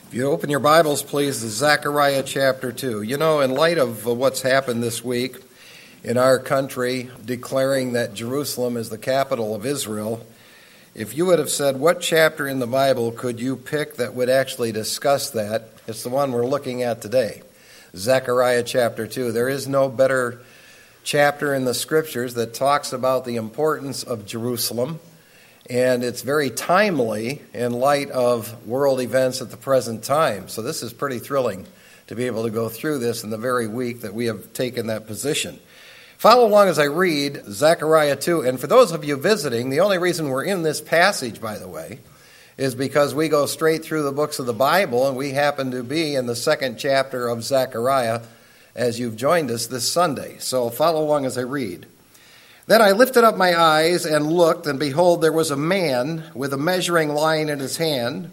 If you open your Bibles, please, to Zechariah chapter 2. You know, in light of what's happened this week in our country, declaring that Jerusalem is the capital of Israel, if you would have said, what chapter in the Bible could you pick that would actually discuss that? It's the one we're looking at today, Zechariah chapter 2. There is no better chapter in the Scriptures that talks about the importance of Jerusalem. And it's very timely in light of world events at the present time. So this is pretty thrilling to be able to go through this in the very week that we have taken that position. Follow along as I read Zechariah 2. And for those of you visiting, the only reason we're in this passage, by the way, is because we go straight through the books of the Bible, and we happen to be in the second chapter of Zechariah as you've joined us this Sunday. So follow along as I read. Then I lifted up my eyes and looked, and behold, there was a man with a measuring line in his hand.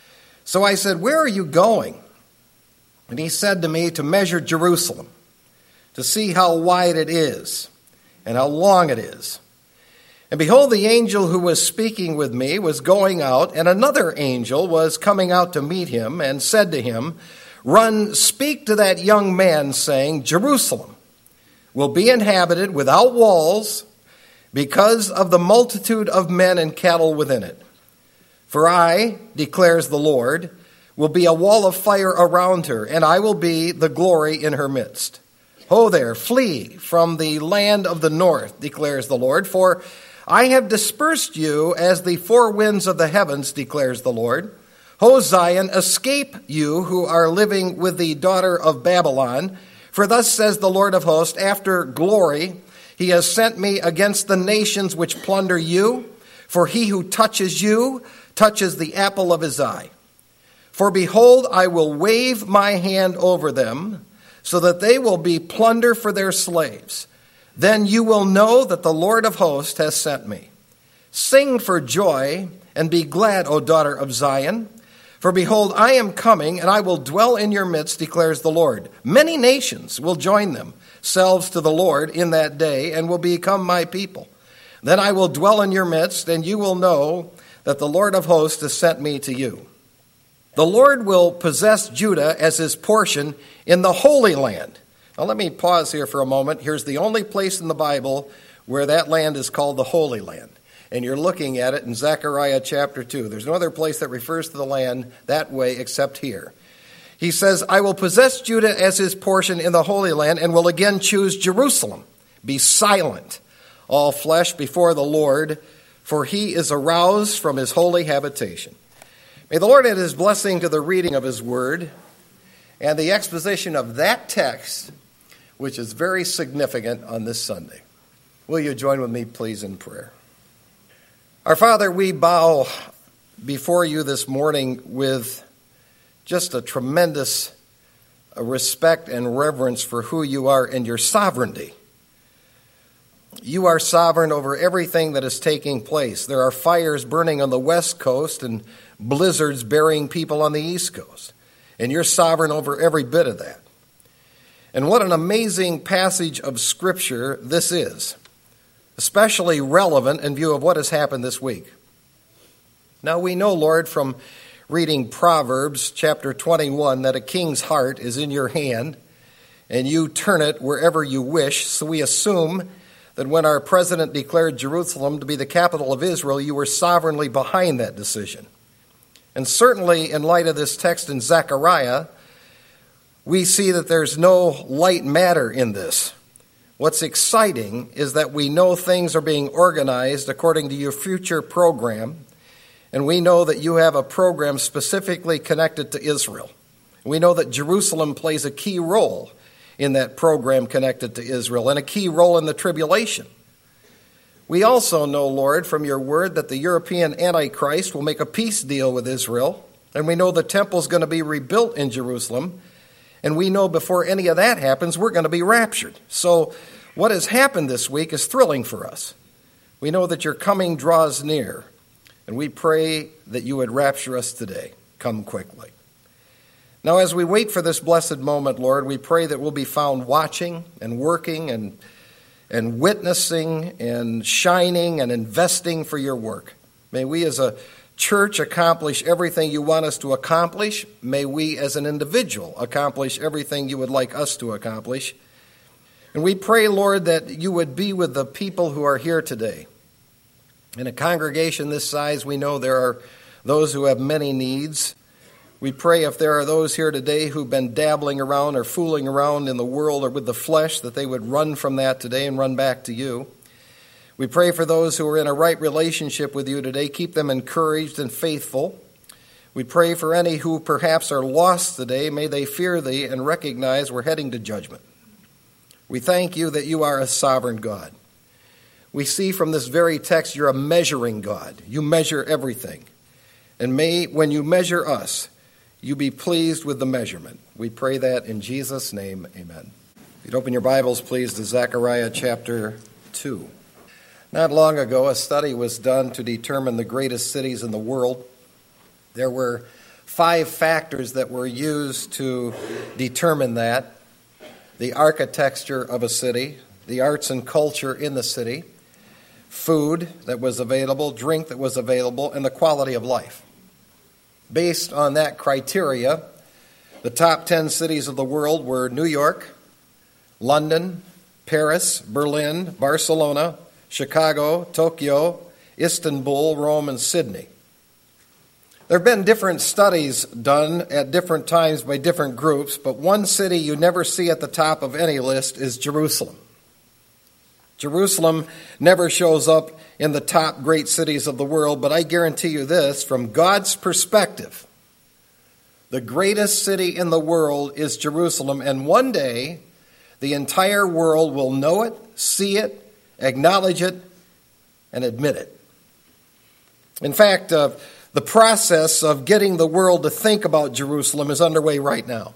So I said, "Where are you going?" And he said to me, "To measure Jerusalem, to see how wide it is and how long it is." And behold, the angel who was speaking with me was going out, and another angel was coming out to meet him and said to him, "Run, speak to that young man, saying, Jerusalem will be inhabited without walls because of the multitude of men and cattle within it. For I, declares the Lord, will be a wall of fire around her, and I will be the glory in her midst. Ho there, flee from the land of the north, declares the Lord, for I have dispersed you as the four winds of the heavens, declares the Lord. Ho Zion, escape you who are living with the daughter of Babylon. For thus says the Lord of hosts, after glory, he has sent me against the nations which plunder you. For he who touches you touches the apple of his eye. For behold, I will wave my hand over them, so that they will be plunder for their slaves. Then you will know that the Lord of hosts has sent me. Sing for joy and be glad, O daughter of Zion. For behold, I am coming, and I will dwell in your midst, declares the Lord. Many nations will join themselves to the Lord in that day, and will become my people. Then I will dwell in your midst, and you will know that the Lord of hosts has sent me to you. The Lord will possess Judah as his portion in the Holy Land. Now let me pause here for a moment. Here's the only place in the Bible where that land is called the Holy Land. And you're looking at it in Zechariah chapter 2. There's no other place that refers to the land that way except here. He says, I will possess Judah as his portion in the Holy Land and will again choose Jerusalem. Be silent, all flesh, before the Lord, for he is aroused from his holy habitation. May the Lord add his blessing to the reading of his word and the exposition of that text, which is very significant on this Sunday. Will you join with me, please, in prayer? Our Father, we bow before you this morning with just a tremendous respect and reverence for who you are and your sovereignty. You are sovereign over everything that is taking place. There are fires burning on the west coast and blizzards burying people on the east coast. And you're sovereign over every bit of that. And what an amazing passage of Scripture this is, especially relevant in view of what has happened this week. Now we know, Lord, from reading Proverbs chapter 21 that a king's heart is in your hand and you turn it wherever you wish. So we assume that when our president declared Jerusalem to be the capital of Israel, you were sovereignly behind that decision. And certainly in light of this text in Zechariah, we see that there's no light matter in this. What's exciting is that we know things are being organized according to your future program, and we know that you have a program specifically connected to Israel. We know that Jerusalem plays a key role in that program connected to Israel and a key role in the tribulation. We also know, Lord, from your word that the European Antichrist will make a peace deal with Israel, and we know the temple is going to be rebuilt in Jerusalem. And we know before any of that happens, we're going to be raptured. So what has happened this week is thrilling for us. We know that your coming draws near, and we pray that you would rapture us today. Come quickly. Now, as we wait for this blessed moment, Lord, we pray that we'll be found watching and working and witnessing and shining and investing for your work. May we as a church accomplish everything you want us to accomplish. May we as an individual accomplish everything you would like us to accomplish. And we pray, Lord, that you would be with the people who are here today. In a congregation this size, we know there are those who have many needs. We pray if there are those here today who've been dabbling around or fooling around in the world or with the flesh, that they would run from that today and run back to you. We pray for those who are in a right relationship with you today. Keep them encouraged and faithful. We pray for any who perhaps are lost today. May they fear thee and recognize we're heading to judgment. We thank you that you are a sovereign God. We see from this very text you're a measuring God. You measure everything. And may, when you measure us, you be pleased with the measurement. We pray that in Jesus' name, amen. If you'd open your Bibles, please, to Zechariah chapter 2. Not long ago, a study was done to determine the greatest cities in the world. There were 5 factors that were used to determine that: the architecture of a city, the arts and culture in the city, food that was available, drink that was available, and the quality of life. Based on that criteria, the top 10 cities of the world were New York, London, Paris, Berlin, Barcelona, Chicago, Tokyo, Istanbul, Rome, and Sydney. There have been different studies done at different times by different groups, but one city you never see at the top of any list is Jerusalem. Jerusalem never shows up in the top great cities of the world, but I guarantee you this, from God's perspective, the greatest city in the world is Jerusalem, and one day the entire world will know it, see it, acknowledge it, and admit it. In fact, the process of getting the world to think about Jerusalem is underway right now.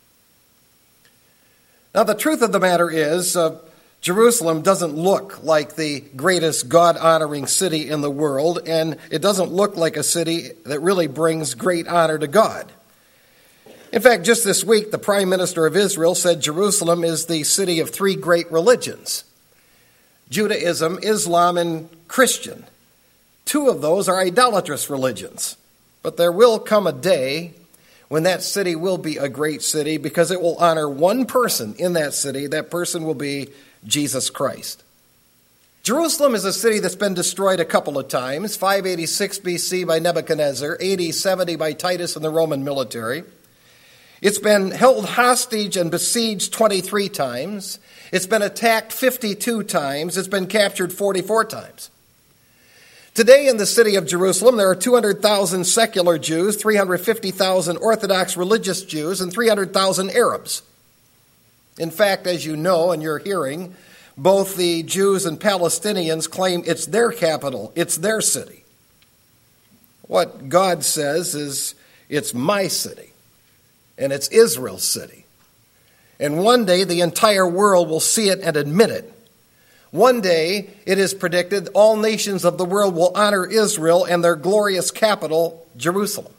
Now, the truth of the matter is, Jerusalem doesn't look like the greatest God-honoring city in the world, and it doesn't look like a city that really brings great honor to God. In fact, just this week, the Prime Minister of Israel said Jerusalem is the city of 3 great religions: Judaism, Islam, and Christian. 2 of those are idolatrous religions. But there will come a day when that city will be a great city, because it will honor one person in that city. That person will be Jesus Christ. Jerusalem is a city that's been destroyed a couple of times: 586 BC by Nebuchadnezzar, AD 70 by Titus and the Roman military. It's been held hostage and besieged 23 times. It's been attacked 52 times. It's been captured 44 times. Today in the city of Jerusalem, there are 200,000 secular Jews, 350,000 Orthodox religious Jews, and 300,000 Arabs. In fact, as you know and you're hearing, both the Jews and Palestinians claim it's their capital, it's their city. What God says is, it's my city, and it's Israel's city. And one day the entire world will see it and admit it. One day, it is predicted, all nations of the world will honor Israel and their glorious capital, Jerusalem.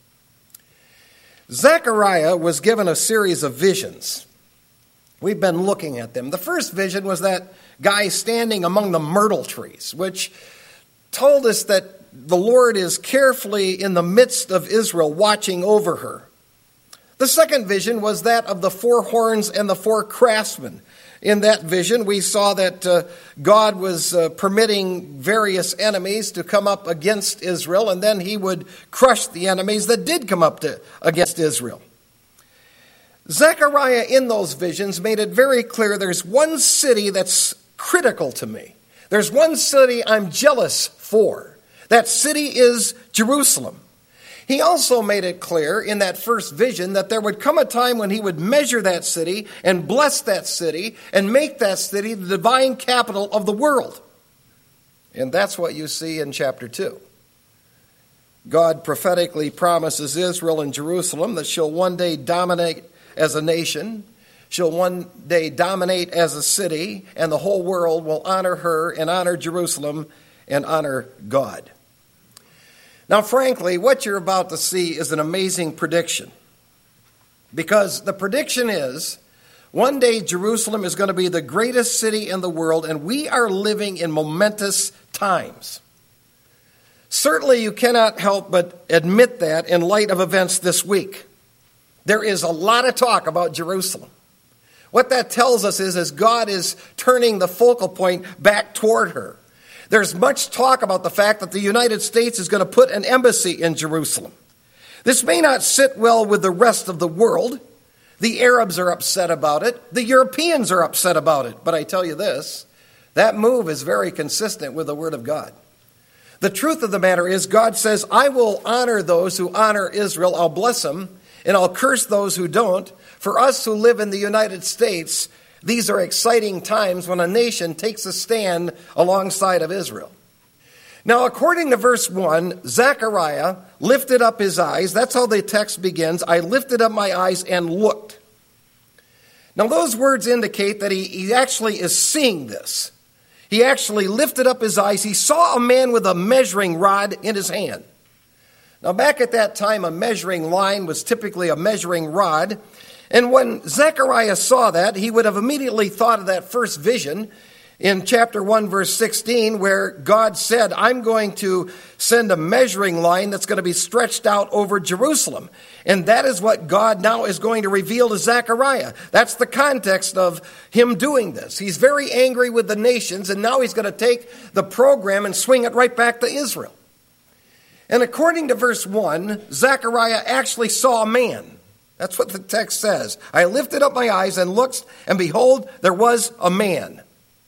Zechariah was given a series of visions. We've been looking at them. The first vision was that guy standing among the myrtle trees, which told us that the Lord is carefully in the midst of Israel, watching over her. The second vision was that of the 4 horns and the 4 craftsmen. In that vision, we saw that God was permitting various enemies to come up against Israel, and then he would crush the enemies that did come up against Israel. Zechariah, in those visions, made it very clear there's one city that's critical to me. There's one city I'm jealous for. That city is Jerusalem. He also made it clear in that first vision that there would come a time when he would measure that city and bless that city and make that city the divine capital of the world. And that's what you see in chapter 2. God prophetically promises Israel and Jerusalem that she'll one day dominate as a nation. She'll one day dominate as a city, and the whole world will honor her and honor Jerusalem and honor God. Now, frankly, what you're about to see is an amazing prediction, because the prediction is one day Jerusalem is going to be the greatest city in the world, and we are living in momentous times. Certainly you cannot help but admit that in light of events this week. There is a lot of talk about Jerusalem. What that tells us is God is turning the focal point back toward her. There's much talk about the fact that the United States is going to put an embassy in Jerusalem. This may not sit well with the rest of the world. The Arabs are upset about it. The Europeans are upset about it. But I tell you this, that move is very consistent with the Word of God. The truth of the matter is God says, I will honor those who honor Israel. I'll bless them, and I'll curse those who don't. For us who live in the United States, these are exciting times when a nation takes a stand alongside of Israel. Now, according to verse 1, Zechariah lifted up his eyes. That's how the text begins. I lifted up my eyes and looked. Now, those words indicate that he actually is seeing this. He actually lifted up his eyes. He saw a man with a measuring rod in his hand. Now, back at that time, a measuring line was typically a measuring rod. And when Zechariah saw that, he would have immediately thought of that first vision in chapter 1, verse 16, where God said, I'm going to send a measuring line that's going to be stretched out over Jerusalem. And that is what God now is going to reveal to Zechariah. That's the context of him doing this. He's very angry with the nations, and now he's going to take the program and swing it right back to Israel. And according to verse 1, Zechariah actually saw a man. That's what the text says. I lifted up my eyes and looked, and behold, there was a man.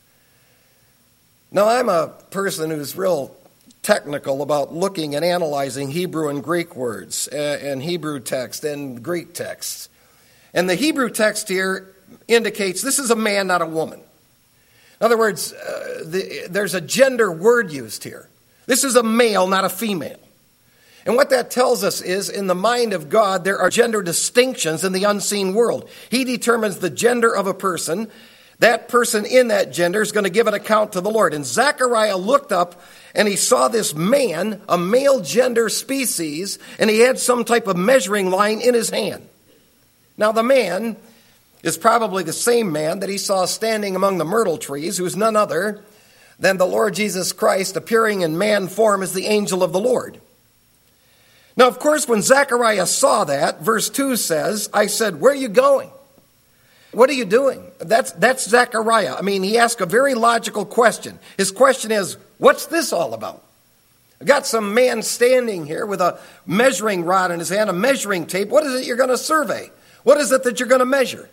Now, I'm a person who's real technical about looking and analyzing Hebrew and Greek words, and Hebrew text and Greek texts. And the Hebrew text here indicates this is a man, not a woman. In other words, there's a gender word used here. This is a male, not a female. And what that tells us is, in the mind of God, there are gender distinctions in the unseen world. He determines the gender of a person. That person in that gender is going to give an account to the Lord. And Zechariah looked up and he saw this man, a male gender species, and he had some type of measuring line in his hand. Now the man is probably the same man that he saw standing among the myrtle trees, who is none other than the Lord Jesus Christ, appearing in man form as the angel of the Lord. Now, of course, when Zechariah saw that, verse 2 says, I said, where are you going? What are you doing? That's Zechariah. I mean, he asked a very logical question. His question is, what's this all about? I've got some man standing here with a measuring rod in his hand, a measuring tape. What is it you're going to survey? What is it that you're going to measure?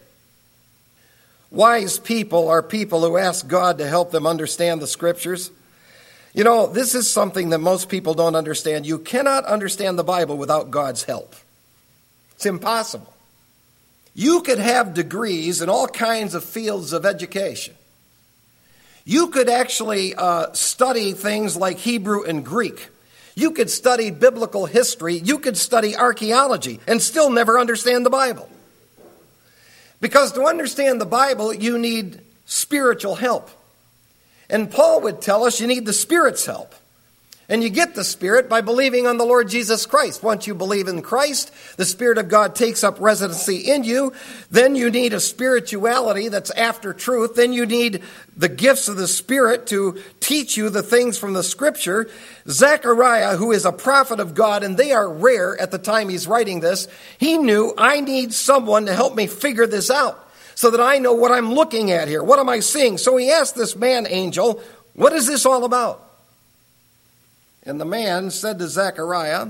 Wise people are people who ask God to help them understand the Scriptures. You know, this is something that most people don't understand. You cannot understand the Bible without God's help. It's impossible. You could have degrees in all kinds of fields of education. You could actually study things like Hebrew and Greek. You could study biblical history. You could study archaeology and still never understand the Bible. Because to understand the Bible, you need spiritual help. And Paul would tell us you need the Spirit's help. And you get the Spirit by believing on the Lord Jesus Christ. Once you believe in Christ, the Spirit of God takes up residency in you. Then you need a spirituality that's after truth. Then you need the gifts of the Spirit to teach you the things from the Scripture. Zechariah, who is a prophet of God, and they are rare at the time he's writing this, he knew, I need someone to help me figure this out so that I know what I'm looking at here. What am I seeing? So he asked this man angel, what is this all about? And the man said to Zechariah,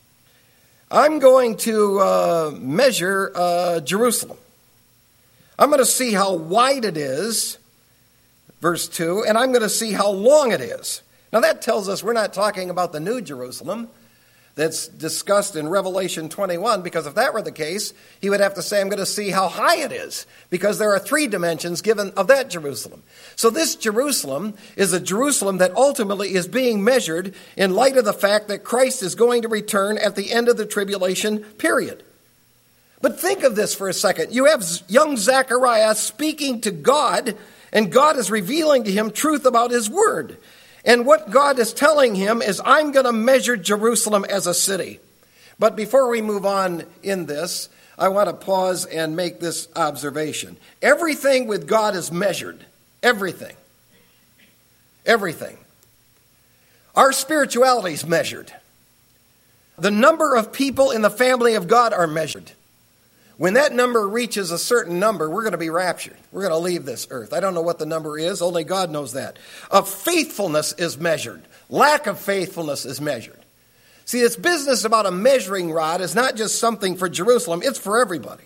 I'm going to measure Jerusalem. I'm going to see how wide it is, verse 2, and I'm going to see how long it is. Now that tells us we're not talking about the New Jerusalem that's discussed in Revelation 21, because if that were the case, he would have to say, I'm going to see how high it is, because there are 3 dimensions given of that Jerusalem. So this Jerusalem is a Jerusalem that ultimately is being measured in light of the fact that Christ is going to return at the end of the tribulation period. But think of this for a second. You have young Zechariah speaking to God, and God is revealing to him truth about his word. And what God is telling him is, I'm going to measure Jerusalem as a city. But before we move on in this, I want to pause and make this observation. Everything with God is measured. Everything. Everything. Our spirituality is measured. The number of people in the family of God are measured. When that number reaches a certain number, we're going to be raptured. We're going to leave this earth. I don't know what the number is. Only God knows that. Faithfulness is measured. Lack of faithfulness is measured. See, this business about a measuring rod is not just something for Jerusalem. It's for everybody.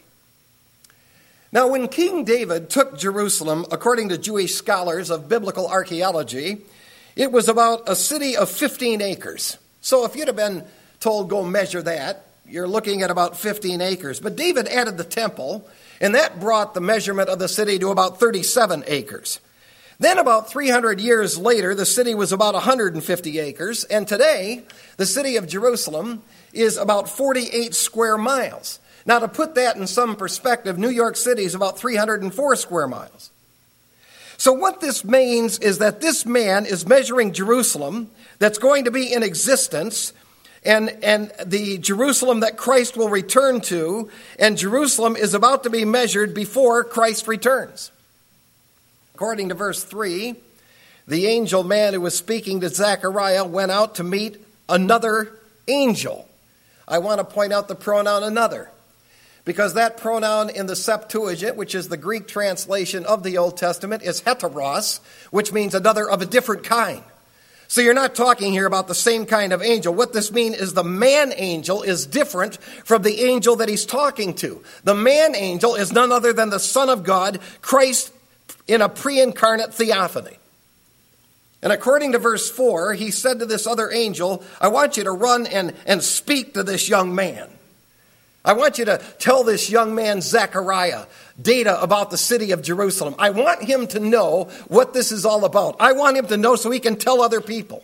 Now, when King David took Jerusalem, according to Jewish scholars of biblical archaeology, it was about a city of 15 acres. So if you'd have been told, go measure that, you're looking at about 15 acres. But David added the temple, and that brought the measurement of the city to about 37 acres. Then about 300 years later, the city was about 150 acres, and today, the city of Jerusalem is about 48 square miles. Now, to put that in some perspective, New York City is about 304 square miles. So what this means is that this man is measuring Jerusalem that's going to be in existence, and the Jerusalem that Christ will return to, and Jerusalem is about to be measured before Christ returns. According to verse 3, the angel man who was speaking to Zechariah went out to meet another angel. I want to point out the pronoun another, because that pronoun in the Septuagint, which is the Greek translation of the Old Testament, is heteros, which means another of a different kind. So you're not talking here about the same kind of angel. What this means is the man angel is different from the angel that he's talking to. The man angel is none other than the Son of God, Christ, in a pre-incarnate theophany. And according to verse 4, he said to this other angel, I want you to run and speak to this young man. I want you to tell this young man, Zechariah, data about the city of Jerusalem. I want him to know what this is all about. I want him to know so he can tell other people.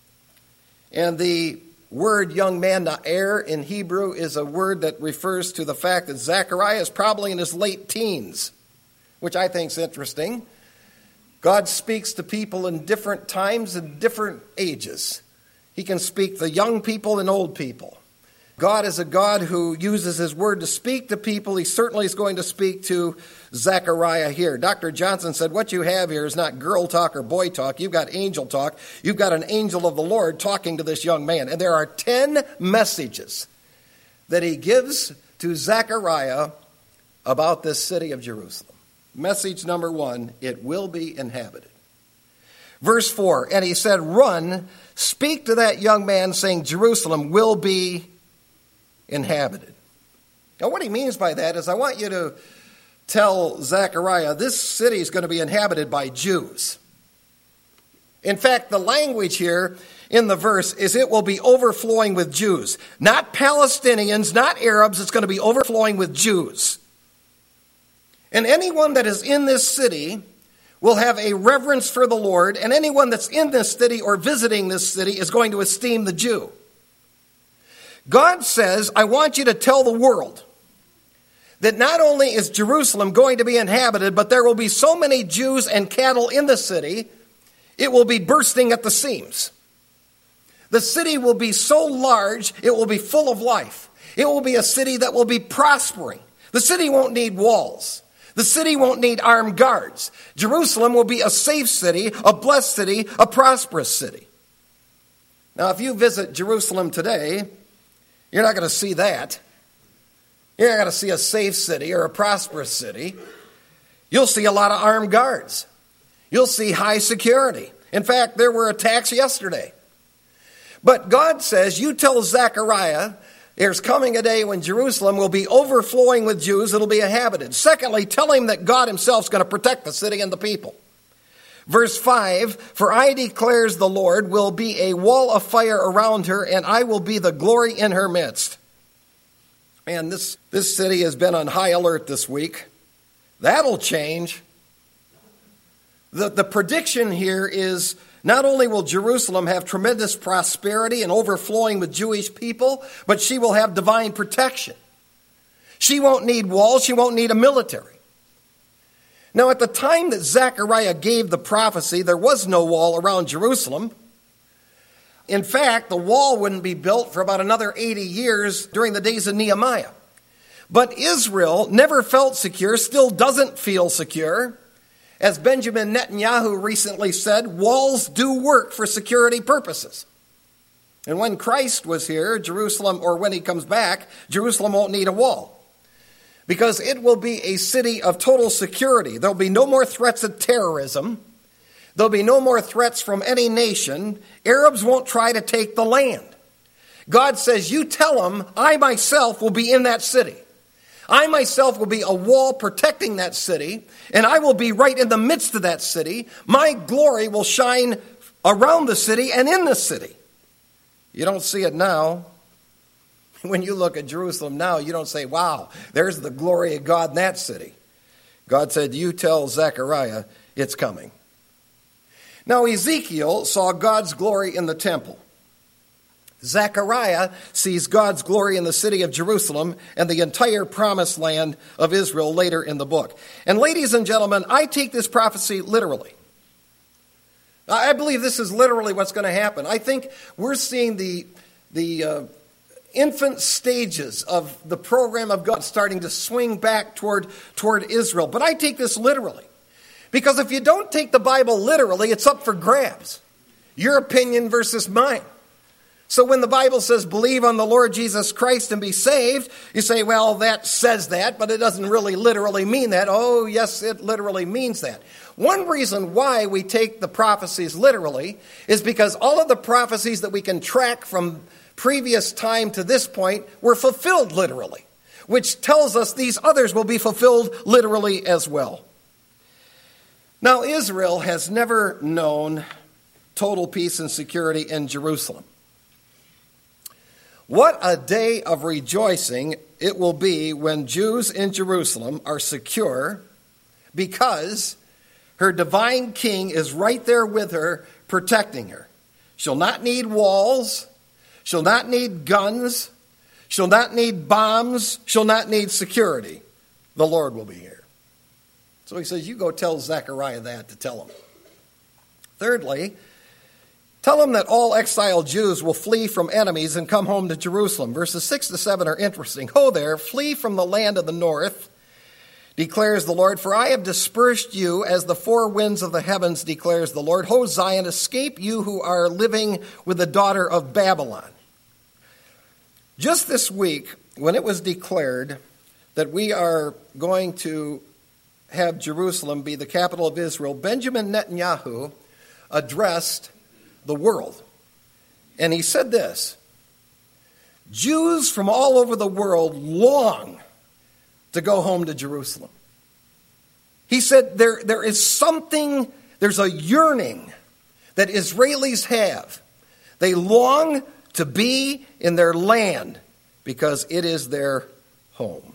And the word young man, na'er, in Hebrew is a word that refers to the fact that Zechariah is probably in his late teens, which I think is interesting. God speaks to people in different times and different ages. He can speak to young people and old people. God is a God who uses his word to speak to people. He certainly is going to speak to Zechariah here. Dr. Johnson said, what you have here is not girl talk or boy talk. You've got angel talk. You've got an angel of the Lord talking to this young man. And there are 10 messages that he gives to Zechariah about this city of Jerusalem. Message number 1, it will be inhabited. Verse 4, and he said, run, speak to that young man, saying, Jerusalem will be inhabited. Now, what he means by that is I want you to tell Zechariah this city is going to be inhabited by Jews. In fact, the language here in the verse is it will be overflowing with Jews. Not Palestinians, not Arabs. It's going to be overflowing with Jews. And anyone that is in this city will have a reverence for the Lord, and anyone that's in this city or visiting this city is going to esteem the Jew. God says, I want you to tell the world that not only is Jerusalem going to be inhabited, but there will be so many Jews and cattle in the city, it will be bursting at the seams. The city will be so large, it will be full of life. It will be a city that will be prospering. The city won't need walls. The city won't need armed guards. Jerusalem will be a safe city, a blessed city, a prosperous city. Now, if you visit Jerusalem today, you're not going to see that. You're not going to see a safe city or a prosperous city. You'll see a lot of armed guards. You'll see high security. In fact, there were attacks yesterday. But God says, you tell Zechariah, there's coming a day when Jerusalem will be overflowing with Jews. It'll be inhabited. Secondly, tell him that God himself is going to protect the city and the people. Verse 5, for I declares the Lord will be a wall of fire around her, and I will be the glory in her midst. Man, this city has been on high alert this week. That'll change. The prediction here is not only will Jerusalem have tremendous prosperity and overflowing with Jewish people, but she will have divine protection. She won't need walls. She won't need a military. Now, at the time that Zechariah gave the prophecy, there was no wall around Jerusalem. In fact, the wall wouldn't be built for about another 80 years during the days of Nehemiah. But Israel never felt secure, still doesn't feel secure. As Benjamin Netanyahu recently said, walls do work for security purposes. And when Christ was here, Jerusalem, or when he comes back, Jerusalem won't need a wall, because it will be a city of total security. There'll be no more threats of terrorism. There'll be no more threats from any nation. Arabs won't try to take the land. God says, you tell them, I myself will be in that city. I myself will be a wall protecting that city, and I will be right in the midst of that city. My glory will shine around the city and in the city. You don't see it now. When you look at Jerusalem now, you don't say, wow, there's the glory of God in that city. God said, you tell Zechariah it's coming. Now Ezekiel saw God's glory in the temple. Zechariah sees God's glory in the city of Jerusalem and the entire promised land of Israel later in the book. And ladies and gentlemen, I take this prophecy literally. I believe this is literally what's going to happen. I think we're seeing the infant stages of the program of God starting to swing back toward Israel. But I take this literally. Because if you don't take the Bible literally, it's up for grabs. Your opinion versus mine. So when the Bible says, believe on the Lord Jesus Christ and be saved, you say, well, that says that, but it doesn't really literally mean that. Oh, yes, it literally means that. One reason why we take the prophecies literally is because all of the prophecies that we can track from previous time to this point were fulfilled literally, which tells us these others will be fulfilled literally as well. Now, Israel has never known total peace and security in Jerusalem. What a day of rejoicing it will be when Jews in Jerusalem are secure, because her divine king is right there with her, protecting her. She'll not need walls. She'll not need guns. She'll not need bombs. She'll not need security. The Lord will be here. So he says, you go tell Zechariah that to tell him. Thirdly, tell him that all exiled Jews will flee from enemies and come home to Jerusalem. Verses 6 to 7 are interesting. Ho there, flee from the land of the north, declares the Lord, for I have dispersed you as the four winds of the heavens, declares the Lord. Ho Zion, escape you who are living with the daughter of Babylon. Just this week, when it was declared that we are going to have Jerusalem be the capital of Israel, Benjamin Netanyahu addressed the world. And he said this: Jews from all over the world long to go home to Jerusalem. He said there is something, there's a yearning that Israelis have. They long to be in their land because it is their home.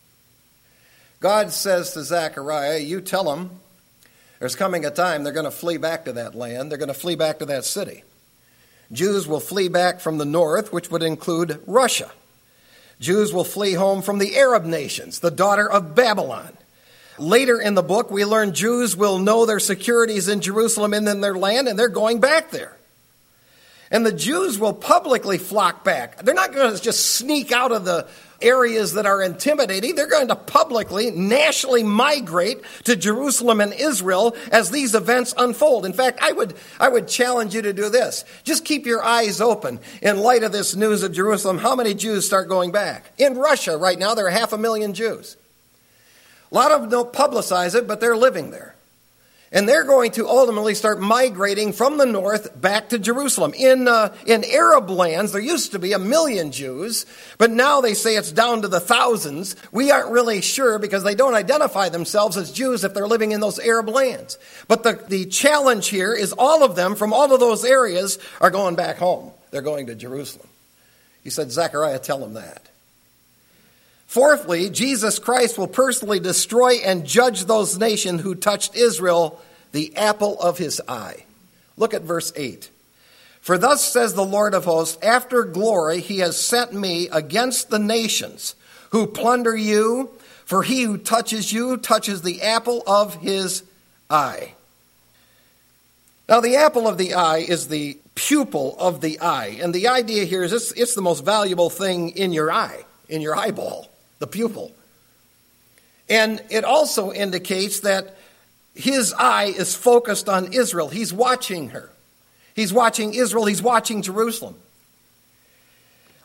God says to Zechariah, you tell them there's coming a time they're going to flee back to that land. They're going to flee back to that city. Jews will flee back from the north, which would include Russia. Jews will flee home from the Arab nations, the daughter of Babylon. Later in the book, we learn Jews will know their security is in Jerusalem and in their land, and they're going back there. And the Jews will publicly flock back. They're not going to just sneak out of the areas that are intimidating. They're going to publicly, nationally migrate to Jerusalem and Israel as these events unfold. In fact, I would challenge you to do this. Just keep your eyes open in light of this news of Jerusalem. How many Jews start going back? In Russia right now, there are 500,000 Jews. A lot of them don't publicize it, but they're living there. And they're going to ultimately start migrating from the north back to Jerusalem. In Arab lands, there used to be 1 million Jews, but now they say it's down to the thousands. We aren't really sure because they don't identify themselves as Jews if they're living in those Arab lands. But the challenge here is all of them from all of those areas are going back home. They're going to Jerusalem. He said, Zechariah, tell them that. Fourthly, Jesus Christ will personally destroy and judge those nations who touched Israel, the apple of his eye. Look at verse 8. For thus says the Lord of hosts, after glory he has sent me against the nations who plunder you, for he who touches you touches the apple of his eye. Now the apple of the eye is the pupil of the eye. And the idea here is it's the most valuable thing in your eye, in your eyeball. The pupil. And it also indicates that his eye is focused on Israel. He's watching her. He's watching Israel. He's watching Jerusalem.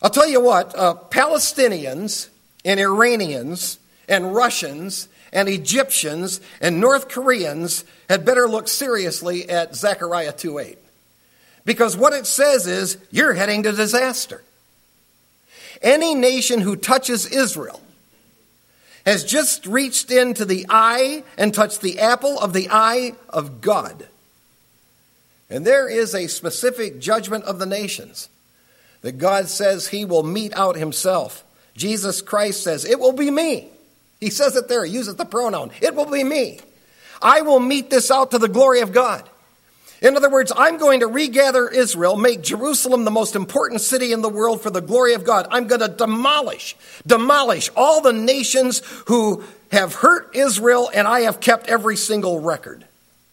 I'll tell you what, Palestinians and Iranians and Russians and Egyptians and North Koreans had better look seriously at Zechariah 2:8. Because what it says is, you're heading to disaster. Any nation who touches Israel has just reached into the eye and touched the apple of the eye of God. And there is a specific judgment of the nations that God says he will mete out himself. Jesus Christ says, it will be me. He says it there, he uses the pronoun. It will be me. I will mete this out to the glory of God. In other words, I'm going to regather Israel, make Jerusalem the most important city in the world for the glory of God. I'm going to demolish all the nations who have hurt Israel, and I have kept every single record.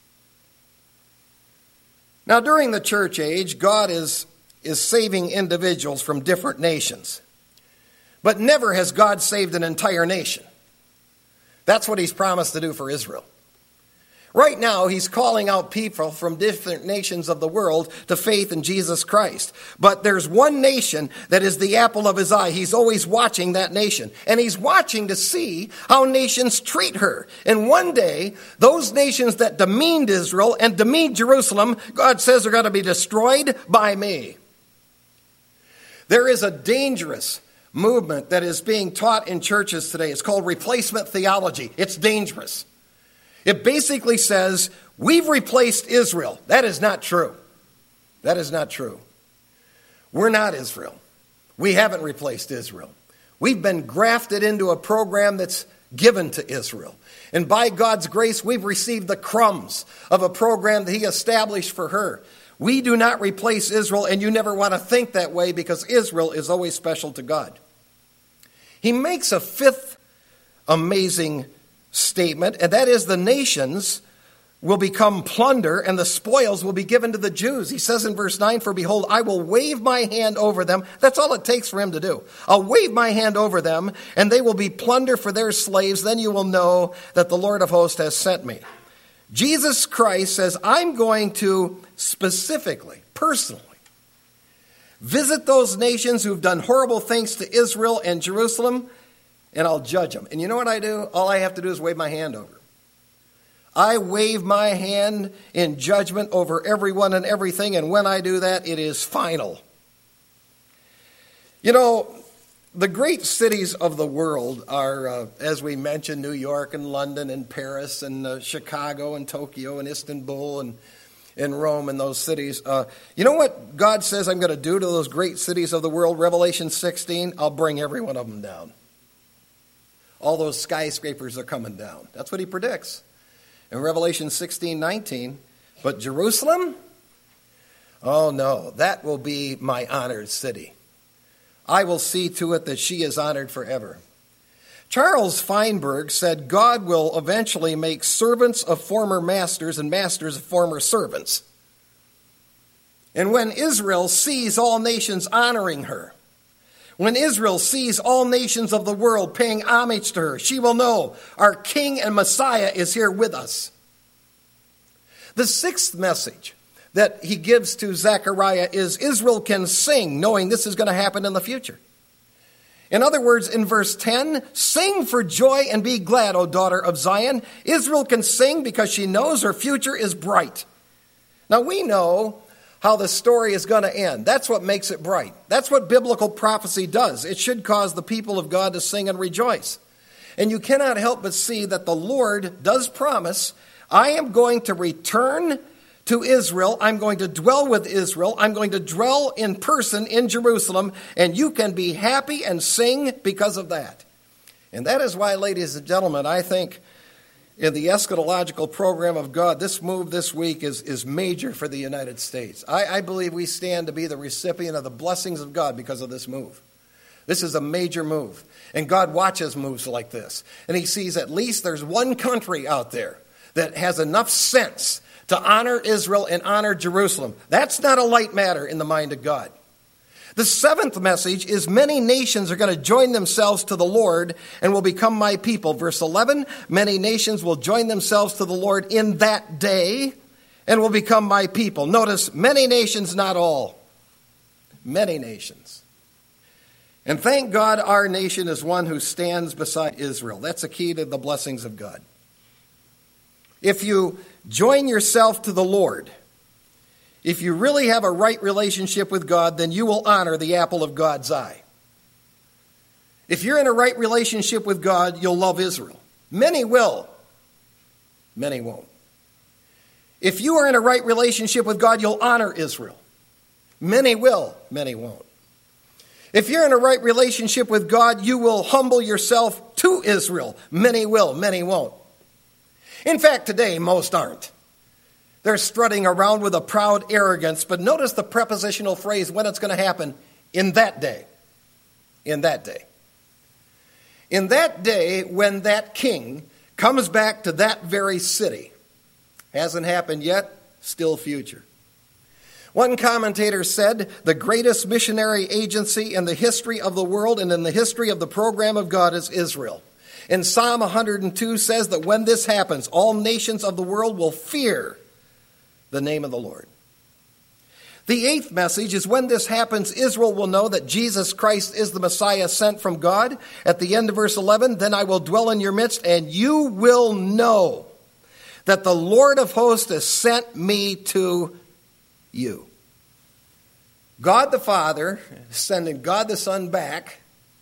Now, during the church age, God is saving individuals from different nations. But never has God saved an entire nation. That's what he's promised to do for Israel. Right now, he's calling out people from different nations of the world to faith in Jesus Christ. But there's one nation that is the apple of his eye. He's always watching that nation. And he's watching to see how nations treat her. And one day, those nations that demeaned Israel and demeaned Jerusalem, God says are going to be destroyed by me. There is a dangerous movement that is being taught in churches today. It's called replacement theology. It's dangerous. It basically says, we've replaced Israel. That is not true. That is not true. We're not Israel. We haven't replaced Israel. We've been grafted into a program that's given to Israel. And by God's grace, we've received the crumbs of a program that he established for her. We do not replace Israel, and you never want to think that way because Israel is always special to God. He makes a fifth amazing statement, and that is the nations will become plunder and the spoils will be given to the Jews. He says in verse 9, for behold, I will wave my hand over them. That's all it takes for him to do. I'll wave my hand over them, and they will be plunder for their slaves. Then you will know that the Lord of hosts has sent me. Jesus Christ says, I'm going to specifically, personally, visit those nations who've done horrible things to Israel and Jerusalem, and I'll judge them. And you know what I do? All I have to do is wave my hand over. I wave my hand in judgment over everyone and everything, and when I do that, it is final. You know, the great cities of the world are, as we mentioned, New York and London and Paris and Chicago and Tokyo and Istanbul and Rome and those cities. You know what God says I'm going to do to those great cities of the world? Revelation 16, I'll bring every one of them down. All those skyscrapers are coming down. That's what he predicts. In Revelation 16:19, but Jerusalem? Oh no, that will be my honored city. I will see to it that she is honored forever. Charles Feinberg said God will eventually make servants of former masters and masters of former servants. And when Israel sees all nations honoring her, when Israel sees all nations of the world paying homage to her, she will know our King and Messiah is here with us. The sixth message that he gives to Zechariah is Israel can sing, knowing this is going to happen in the future. In other words, in verse 10, sing for joy and be glad, O daughter of Zion. Israel can sing because she knows her future is bright. Now we know how the story is going to end. That's what makes it bright. That's what biblical prophecy does. It should cause the people of God to sing and rejoice. And you cannot help but see that the Lord does promise, I am going to return to Israel. I'm going to dwell with Israel. I'm going to dwell in person in Jerusalem, and you can be happy and sing because of that. And that is why, ladies and gentlemen, I think in the eschatological program of God, this move this week is major for the United States. I believe we stand to be the recipient of the blessings of God because of this move. This is a major move. And God watches moves like this. And he sees at least there's one country out there that has enough sense to honor Israel and honor Jerusalem. That's not a light matter in the mind of God. The seventh message is many nations are going to join themselves to the Lord and will become my people. Verse 11, many nations will join themselves to the Lord in that day and will become my people. Notice, many nations, not all. Many nations. And thank God our nation is one who stands beside Israel. That's the key to the blessings of God. If you join yourself to the Lord, if you really have a right relationship with God, then you will honor the apple of God's eye. If you're in a right relationship with God, you'll love Israel. Many will. Many won't. If you are in a right relationship with God, you'll honor Israel. Many will. Many won't. If you're in a right relationship with God, you will humble yourself to Israel. Many will. Many won't. In fact, today, most aren't. They're strutting around with a proud arrogance, but notice the prepositional phrase when it's going to happen. In that day. In that day. In that day when that king comes back to that very city. Hasn't happened yet, still future. One commentator said, the greatest missionary agency in the history of the world and in the history of the program of God is Israel. And Psalm 102 says that when this happens, all nations of the world will fear the name of the Lord. The eighth message is when this happens, Israel will know that Jesus Christ is the Messiah sent from God. At the end of verse 11, then I will dwell in your midst, and you will know that the Lord of hosts has sent me to you. God the Father is sending God the Son back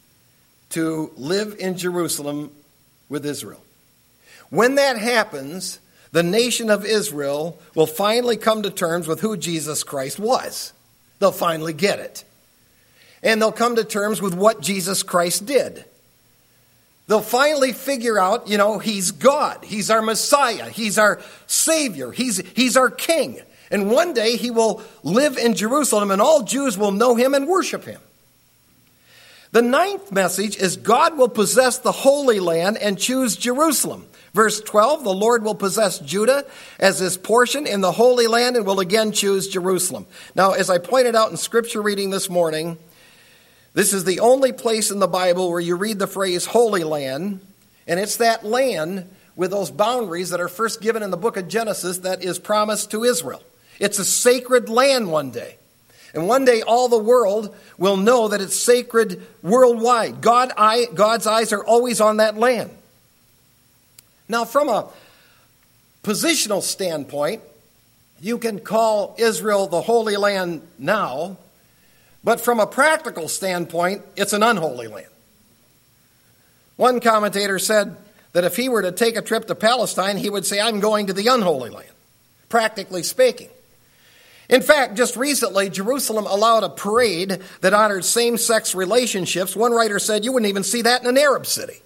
to live in Jerusalem with Israel. When that happens, the nation of Israel will finally come to terms with who Jesus Christ was. They'll finally get it. And they'll come to terms with what Jesus Christ did. They'll finally figure out, he's God. He's our Messiah. He's our Savior. He's our King. And one day he will live in Jerusalem and all Jews will know him and worship him. The ninth message is God will possess the Holy Land and choose Jerusalem. Verse 12, the Lord will possess Judah as his portion in the Holy Land and will again choose Jerusalem. Now, as I pointed out in scripture reading this morning, this is the only place in the Bible where you read the phrase Holy Land, and it's that land with those boundaries that are first given in the book of Genesis that is promised to Israel. It's a sacred land one day. And one day all the world will know that it's sacred worldwide. God's eyes are always on that land. Now, from a positional standpoint, you can call Israel the Holy Land now, but from a practical standpoint, it's an unholy land. One commentator said that if he were to take a trip to Palestine, he would say, I'm going to the unholy land, practically speaking. In fact, just recently, Jerusalem allowed a parade that honored same-sex relationships. One writer said you wouldn't even see that in an Arab city.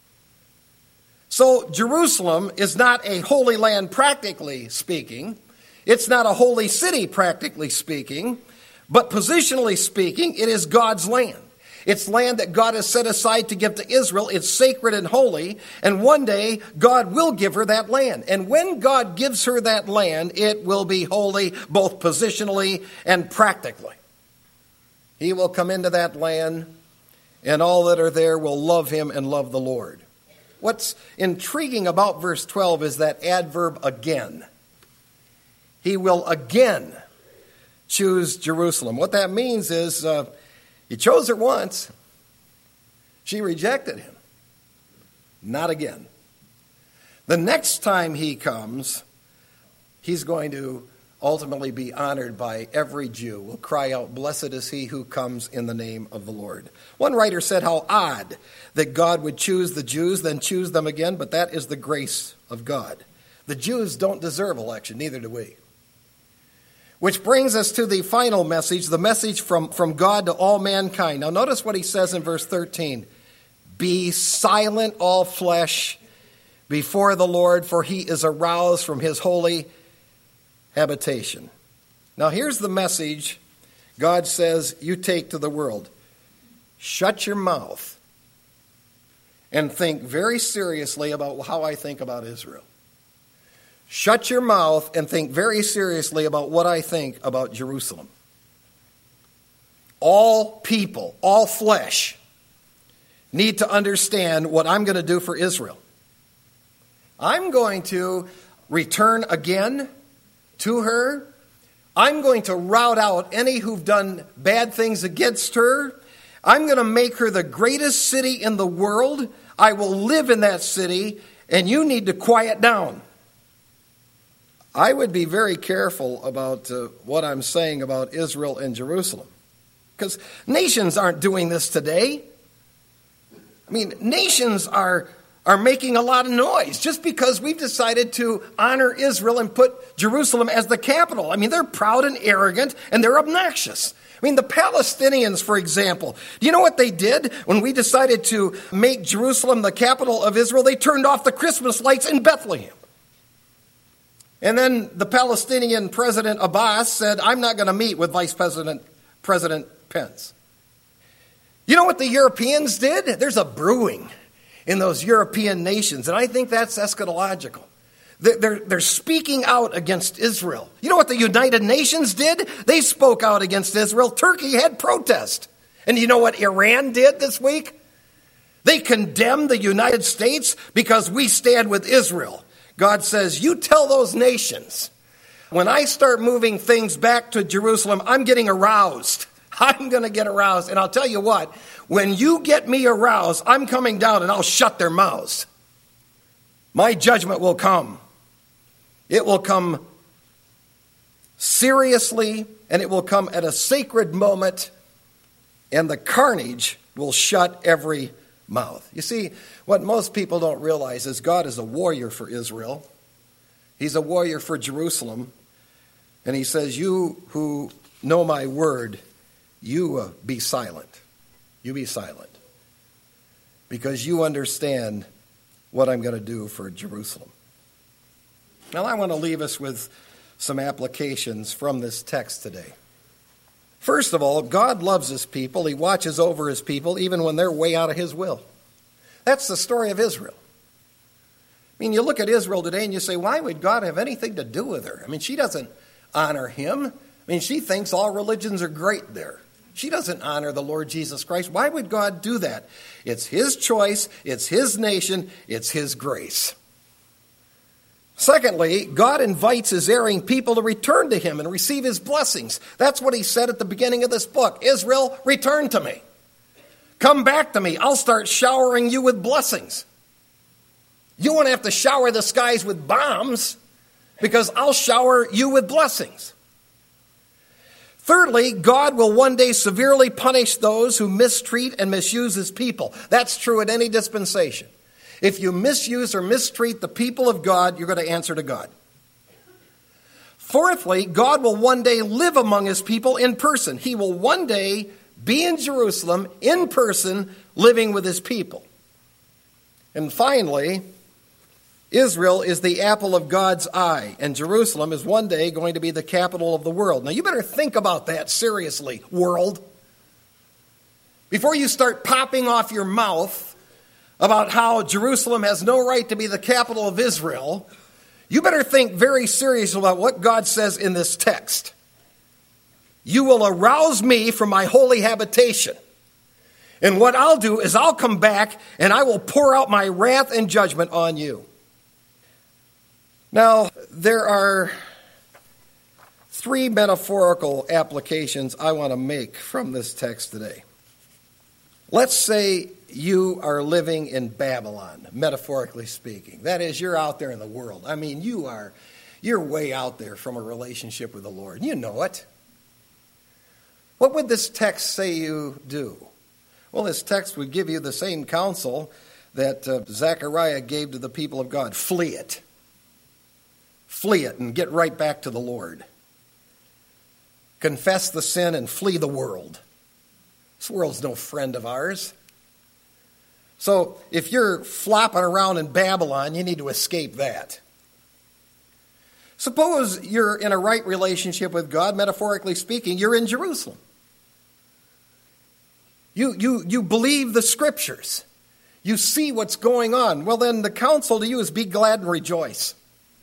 So Jerusalem is not a holy land practically speaking. It's not a holy city practically speaking. But positionally speaking, it is God's land. It's land that God has set aside to give to Israel. It's sacred and holy. And one day, God will give her that land. And when God gives her that land, it will be holy both positionally and practically. He will come into that land, and all that are there will love him and love the Lord. What's intriguing about verse 12 is that adverb again. He will again choose Jerusalem. What that means is he chose her once. She rejected him. Not again. The next time he comes, he's going to ultimately be honored by every Jew. Will cry out, blessed is he who comes in the name of the Lord. One writer said how odd that God would choose the Jews, then choose them again, but that is the grace of God. The Jews don't deserve election, neither do we. Which brings us to the final message, the message from God to all mankind. Now notice what he says in verse 13. Be silent, all flesh, before the Lord, for he is aroused from his holy habitation. Now here's the message God says you take to the world. Shut your mouth and think very seriously about how I think about Israel. Shut your mouth and think very seriously about what I think about Jerusalem. All people, all flesh, need to understand what I'm going to do for Israel. I'm going to return again to her. I'm going to rout out any who've done bad things against her. I'm going to make her the greatest city in the world. I will live in that city, and you need to quiet down. I would be very careful about what I'm saying about Israel and Jerusalem, because nations aren't doing this today. I mean, nations are making a lot of noise just because we've decided to honor Israel and put Jerusalem as the capital. I mean, they're proud and arrogant, and they're obnoxious. I mean, the Palestinians, for example, do you know what they did when we decided to make Jerusalem the capital of Israel? They turned off the Christmas lights in Bethlehem. And then the Palestinian President Abbas said, I'm not going to meet with Vice President Pence. You know what the Europeans did? There's a brewing in those European nations, and I think that's eschatological. They're speaking out against Israel. You know what the United Nations did? They spoke out against Israel. Turkey had protest. And you know what Iran did this week? They condemned the United States because we stand with Israel. God says, you tell those nations, when I start moving things back to Jerusalem, I'm getting aroused. I'm going to get aroused. And I'll tell you what, when you get me aroused, I'm coming down and I'll shut their mouths. My judgment will come. It will come seriously, and it will come at a sacred moment, and the carnage will shut every mouth. You see, what most people don't realize is God is a warrior for Israel. He's a warrior for Jerusalem. And he says, you who know my word, you be silent. You be silent. Because you understand what I'm going to do for Jerusalem. Now, I want to leave us with some applications from this text today. First of all, God loves his people. He watches over his people even when they're way out of his will. That's the story of Israel. I mean, you look at Israel today and you say, why would God have anything to do with her? I mean, she doesn't honor him. I mean, she thinks all religions are great there. She doesn't honor the Lord Jesus Christ. Why would God do that? It's his choice. It's his nation. It's his grace. Secondly, God invites his erring people to return to him and receive his blessings. That's what he said at the beginning of this book. Israel, return to me. Come back to me. I'll start showering you with blessings. You won't have to shower the skies with bombs because I'll shower you with blessings. Thirdly, God will one day severely punish those who mistreat and misuse his people. That's true at any dispensation. If you misuse or mistreat the people of God, you're going to answer to God. Fourthly, God will one day live among his people in person. He will one day be in Jerusalem in person, living with his people. And finally, Israel is the apple of God's eye, and Jerusalem is one day going to be the capital of the world. Now, you better think about that seriously, world. Before you start popping off your mouth about how Jerusalem has no right to be the capital of Israel, you better think very seriously about what God says in this text. You will arouse me from my holy habitation. And what I'll do is I'll come back and I will pour out my wrath and judgment on you. Now, there are three metaphorical applications I want to make from this text today. Let's say you are living in Babylon, metaphorically speaking. That is, you're out there in the world. I mean, you're way out there from a relationship with the Lord. You know it. What would this text say you do? Well, this text would give you the same counsel that Zechariah gave to the people of God. Flee it. Flee it and get right back to the Lord. Confess the sin and flee the world. This world's no friend of ours. So if you're flopping around in Babylon, you need to escape that. Suppose you're in a right relationship with God, metaphorically speaking, you're in Jerusalem. You believe the scriptures. You see what's going on. Well, then the counsel to you is be glad and rejoice.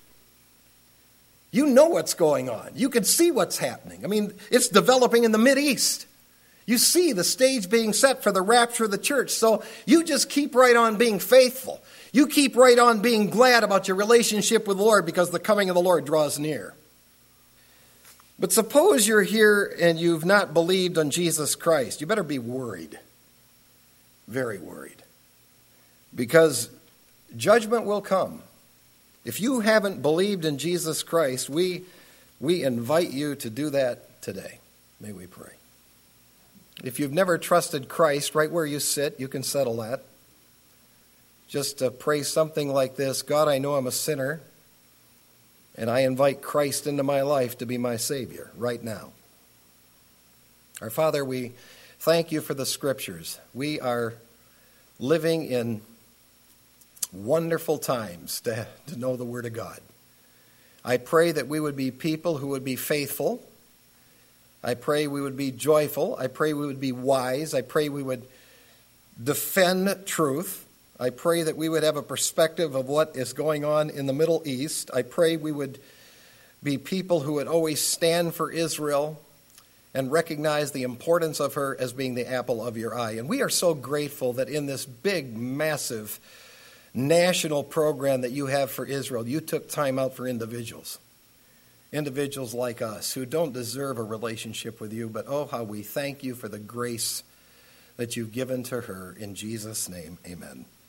You know what's going on. You can see what's happening. I mean, it's developing in the Mideast. You see the stage being set for the rapture of the church. So you just keep right on being faithful. You keep right on being glad about your relationship with the Lord because the coming of the Lord draws near. But suppose you're here and you've not believed on Jesus Christ. You better be worried. very worried. Because judgment will come. If you haven't believed in Jesus Christ, we invite you to do that today. May we pray. If you've never trusted Christ, right where you sit, you can settle that. Just pray something like this: God, I know I'm a sinner, and I invite Christ into my life to be my Savior right now. Our Father, we thank you for the Scriptures. We are living in wonderful times to know the Word of God. I pray that we would be people who would be faithful. I pray we would be joyful. I pray we would be wise. I pray we would defend truth. I pray that we would have a perspective of what is going on in the Middle East. I pray we would be people who would always stand for Israel and recognize the importance of her as being the apple of your eye. And we are so grateful that in this big, massive national program that you have for Israel, you took time out for individuals like us who don't deserve a relationship with you, but oh, how we thank you for the grace that you've given to her. In Jesus' name, amen.